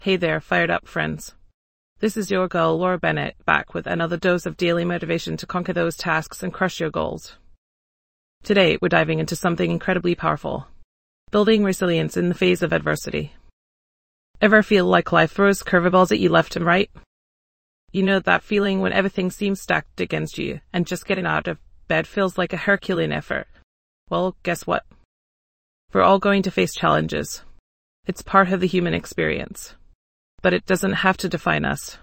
Hey there, fired up friends. This is your girl, Laura Bennett, back with another dose of daily motivation to conquer those tasks and crush your goals. Today, we're diving into something incredibly powerful: building resilience in the face of adversity. Ever feel like life throws curveballs at you left and right? You know that feeling when everything seems stacked against you and just getting out of bed feels like a Herculean effort? Well, guess what? We're all going to face challenges. It's part of the human experience. But it doesn't have to define us.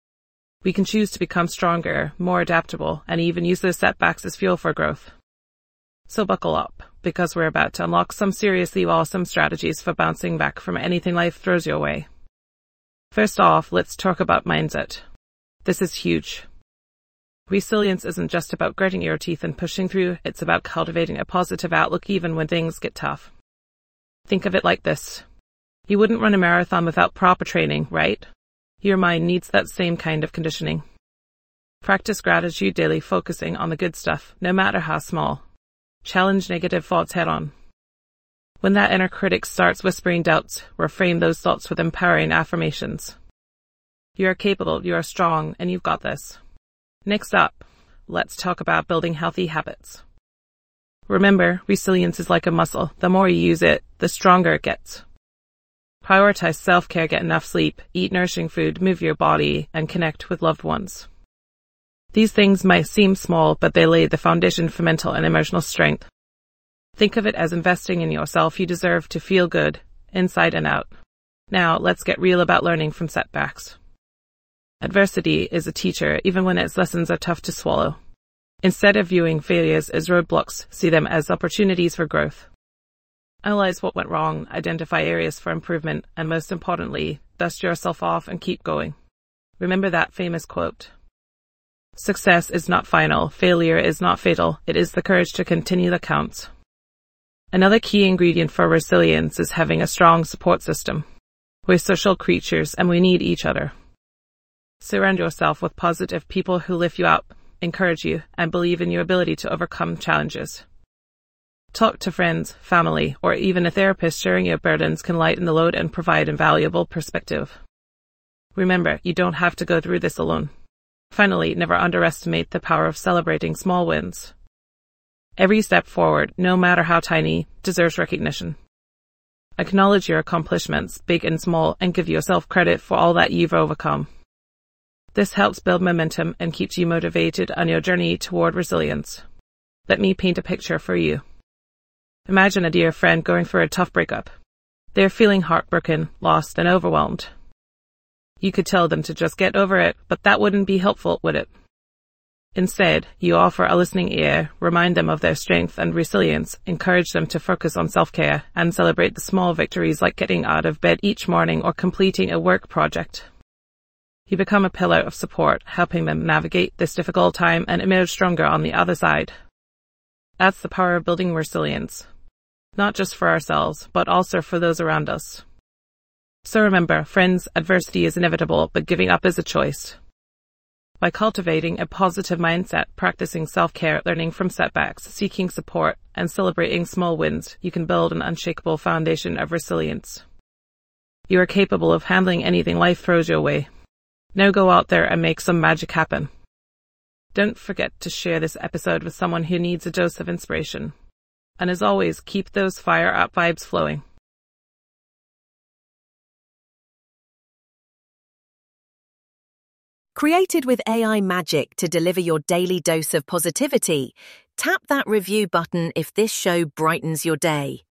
We can choose to become stronger, more adaptable, and even use those setbacks as fuel for growth. So buckle up, because we're about to unlock some seriously awesome strategies for bouncing back from anything life throws your way. First off, let's talk about mindset. This is huge. Resilience isn't just about gritting your teeth and pushing through, it's about cultivating a positive outlook even when things get tough. Think of it like this. You wouldn't run a marathon without proper training, right? Your mind needs that same kind of conditioning. Practice gratitude daily, focusing on the good stuff, no matter how small. Challenge negative thoughts head on. When that inner critic starts whispering doubts, reframe those thoughts with empowering affirmations. You are capable, you are strong, and you've got this. Next up, let's talk about building healthy habits. Remember, resilience is like a muscle. The more you use it, the stronger it gets. Prioritize self-care, get enough sleep, eat nourishing food, move your body, and connect with loved ones. These things might seem small, but they lay the foundation for mental and emotional strength. Think of it as investing in yourself. You deserve to feel good, inside and out. Now, let's get real about learning from setbacks. Adversity is a teacher, even when its lessons are tough to swallow. Instead of viewing failures as roadblocks, see them as opportunities for growth. Analyze what went wrong, identify areas for improvement, and most importantly, dust yourself off and keep going. Remember that famous quote. Success is not final, failure is not fatal, it is the courage to continue that counts. Another key ingredient for resilience is having a strong support system. We're social creatures and we need each other. Surround yourself with positive people who lift you up, encourage you, and believe in your ability to overcome challenges. Talk to friends, family, or even a therapist. Sharing your burdens can lighten the load and provide invaluable perspective. Remember, you don't have to go through this alone. Finally, never underestimate the power of celebrating small wins. Every step forward, no matter how tiny, deserves recognition. Acknowledge your accomplishments, big and small, and give yourself credit for all that you've overcome. This helps build momentum and keeps you motivated on your journey toward resilience. Let me paint a picture for you. Imagine a dear friend going through a tough breakup. They're feeling heartbroken, lost, and overwhelmed. You could tell them to just get over it, but that wouldn't be helpful, would it? Instead, you offer a listening ear, remind them of their strength and resilience, encourage them to focus on self-care, and celebrate the small victories like getting out of bed each morning or completing a work project. You become a pillar of support, helping them navigate this difficult time and emerge stronger on the other side. That's the power of building resilience. Not just for ourselves, but also for those around us. So remember, friends, adversity is inevitable, but giving up is a choice. By cultivating a positive mindset, practicing self-care, learning from setbacks, seeking support, and celebrating small wins, you can build an unshakable foundation of resilience. You are capable of handling anything life throws your way. Now go out there and make some magic happen. Don't forget to share this episode with someone who needs a dose of inspiration. And as always, keep those fire-up vibes flowing. Created with AI magic to deliver your daily dose of positivity, tap that review button if this show brightens your day.